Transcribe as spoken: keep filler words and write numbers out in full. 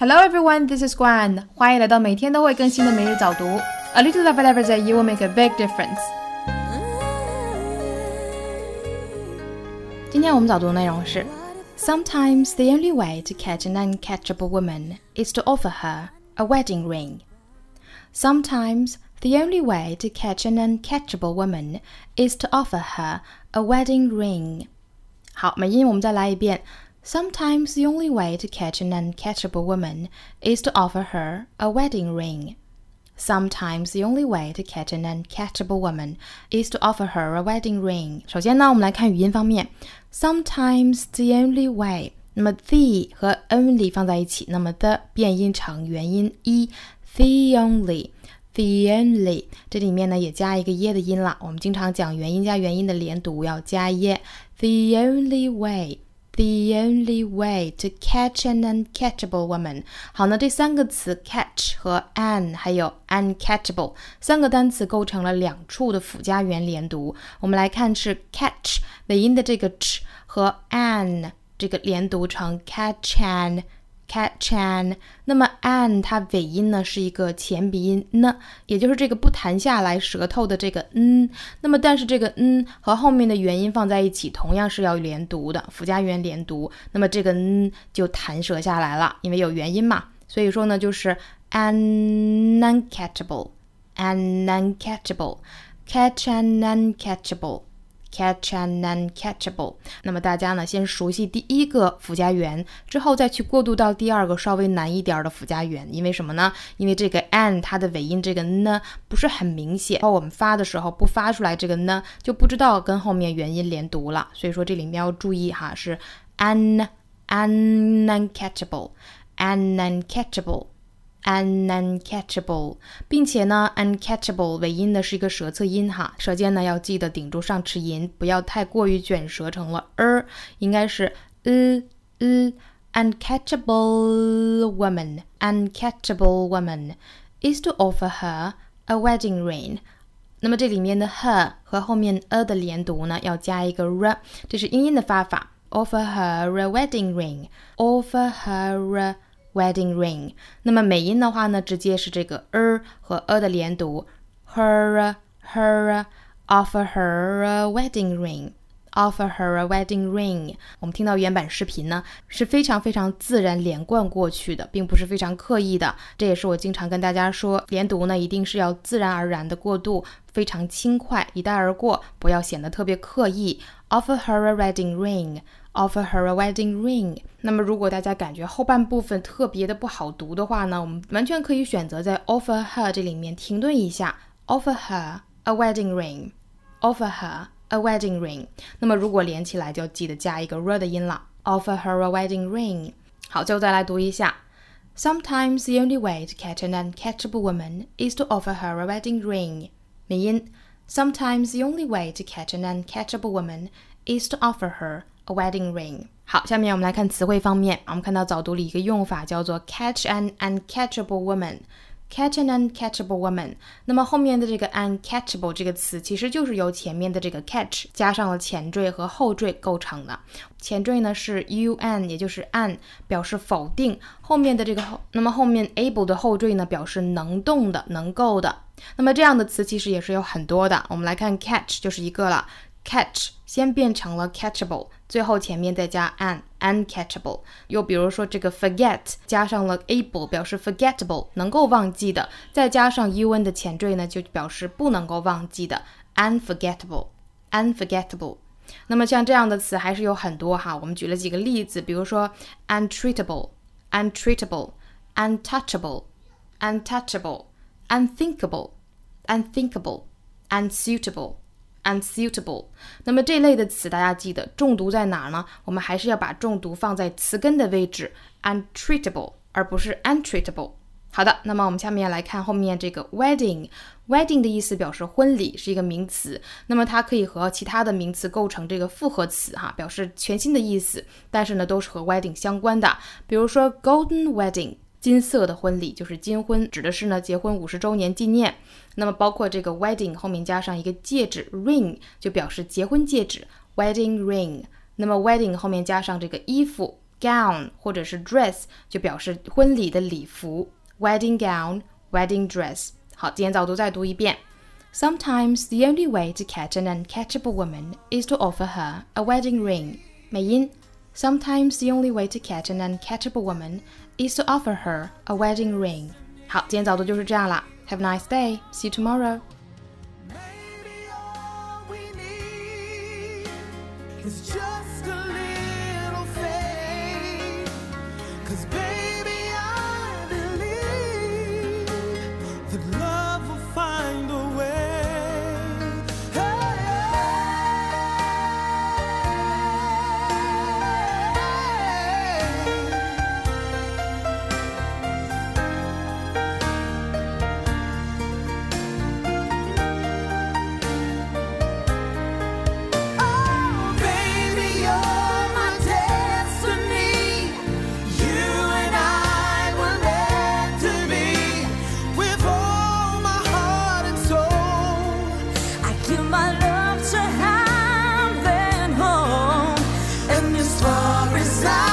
Hello everyone, this is Guan. 欢迎来到每天都会更新的每日早读。A little of whatever that you will make a big difference. 今天我们早读的内容是 Sometimes the only way to catch an uncatchable woman is to offer her a wedding ring. Sometimes the only way to catch an uncatchable woman is to offer her a wedding ring. 好，美音我们再来一遍。Sometimes the only way to catch an uncatchable woman is to offer her a wedding ring. Sometimes the only way to catch an uncatchable woman is to offer her a wedding ring. 首先呢，我们来看语音方面。Sometimes the only way， 那么 the 和 only 放在一起，那么 the 变音成元音 e， the only。The only 这里面呢也加一个耶的音了，我们经常讲元音加元音的连读要加耶。The only way, the only way to catch an uncatchable woman. 好，那这三个词 catch 和 an 还有 uncatchable 三个单词构成了两处的辅加元连读。我们来看是 catch 尾音的这个 ch 和 an 这个连读成 catch an。catch an， 那么 an 它尾音呢是一个前鼻音呢，也就是这个不弹下来舌头的这个嗯，那么但是这个嗯和后面的元音放在一起同样是要连读的，辅加元连读，那么这个嗯就弹舌下来了，因为有元音嘛，所以说呢就是 an uncatchable an uncatchable catch an uncatchable catch an uncatchable。 那么大家呢先熟悉第一个辅加元，之后再去过渡到第二个稍微难一点的辅加元。因为什么呢？因为这个 an 它的尾音这个呢不是很明显，然后我们发的时候不发出来这个呢就不知道跟后面元音连读了，所以说这里面要注意哈，是 an an uncatchable an uncatchable an uncatchable， 并且呢 uncatchable 尾音呢是一个舌侧音哈，舌尖呢要记得顶住上齿龈，不要太过于卷舌成了 er， 应该是 l l uncatchable woman uncatchable woman is to offer her a wedding ring。 那么这里面的 her 和后面 a 的连读呢要加一个 r， 这是音音的发法， offer her a wedding ring offer her a wedding ring。 那么美音的话呢直接是这个 er 和 a 的连读 her her offer her a wedding ring offer her a wedding ring。 我们听到原版视频呢是非常非常自然连贯过去的，并不是非常刻意的，这也是我经常跟大家说，连读呢一定是要自然而然的过渡，非常轻快，一带而过，不要显得特别刻意。 offer her a wedding ring offer her a wedding ring。 那么如果大家感觉后半部分特别的不好读的话呢，我们完全可以选择在 offer her 这里面停顿一下， offer her a wedding ring offer her a wedding ring。 那么如果连起来就记得加一个 r 的音了， offer her a wedding ring。 好，最后再来读一下。 Sometimes the only way to catch an uncatchable woman is to offer her a wedding ring。 美音 Sometimes the only way to catch an uncatchable woman is to offer her a wedding ring。 好，下面我们来看词汇方面，我们看到早读里一个用法叫做 catch an uncatchable woman catch an uncatchable woman。 那么后面的这个 uncatchable 这个词其实就是由前面的这个 catch 加上了前缀和后缀构成的。前缀呢是 un 也就是 an 表示否定，后面的这个那么后面 able 的后缀呢表示能动的能够的。那么这样的词其实也是有很多的，我们来看 catch 就是一个了， catch 先变成了 catchable， 最后前面再加 an uncatchable。 又比如说这个 forget 加上了 able 表示 forgettable 能够忘记的，再加上 un 的前缀呢就表示不能够忘记的 unforgettable unforgettable。 那么像这样的词还是有很多哈，我们举了几个例子，比如说 untreatable untreatable untouchable untouchable unthinkable unthinkable unsuitable unsuitable。 那么这类的词大家记得重读在哪儿呢？我们还是要把重读放在词根的位置 untreatable 而不是 untreatable。 好的，那么我们下面来看后面这个 wedding wedding 的意思表示婚礼，是一个名词，那么它可以和其他的名词构成这个复合词哈，表示全新的意思，但是呢都是和 wedding 相关的。比如说 golden wedding金色的婚礼就是金婚，指的是呢结婚五十周年纪念。那么包括这个 wedding 后面加上一个戒指 ring 就表示结婚戒指 wedding ring。那么 wedding 后面加上这个衣服 gown 或者是 dress 就表示婚礼的礼服 wedding gown, wedding dress。 好，今天早读再读一遍。 Sometimes the only way to catch an uncatchable woman is to offer her a wedding ring。 美音 Sometimes the only way to catch an uncatchable woman is to offer her a wedding ring。 好，今天早读就是这样啦。 Have a nice day. See you tomorrow. It's just a little faith, 'cause baby I believe that love will find a way. Hey, oh baby you're my destiny, you and I were meant to be. With all my heart and soul, I give my love to heaven home, and as far as I